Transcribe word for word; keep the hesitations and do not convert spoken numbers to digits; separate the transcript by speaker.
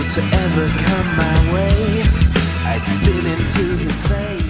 Speaker 1: to ever come my way, I'd spit into his face.